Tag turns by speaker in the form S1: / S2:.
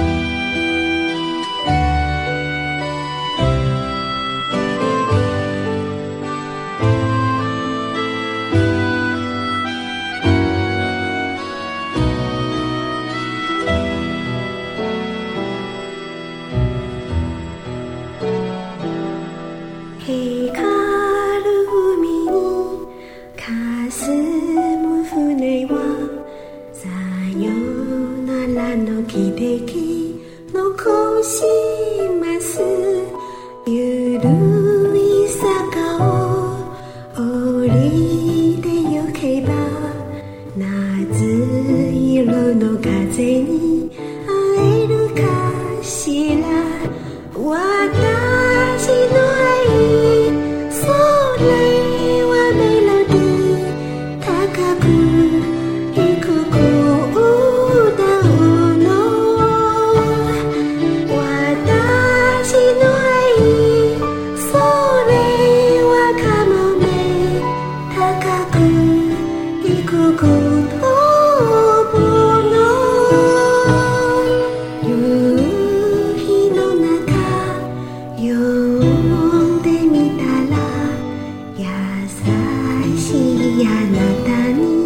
S1: 光る海に霞む船はさよならの汽笛残しますゆるい坂を降りてゆけば夏色の風に会えるかしら私のそれはメロディー高く低く歌うの私の愛それはカモメ高く低く飛ぶの夕日の中呼んでみたら優しいあなたに